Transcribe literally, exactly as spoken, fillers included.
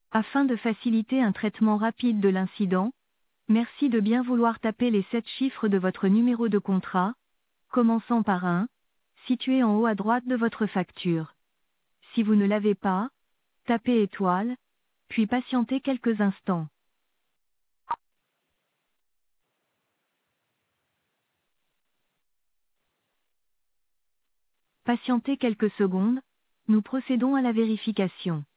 Afin de faciliter un traitement rapide de l'incident, merci de bien vouloir taper les sept chiffres de votre numéro de contrat, commençant par un, situé en haut à droite de votre facture. Si vous ne l'avez pas, tapez étoile, puis patientez quelques instants. Patientez quelques secondes, nous procédons à la vérification.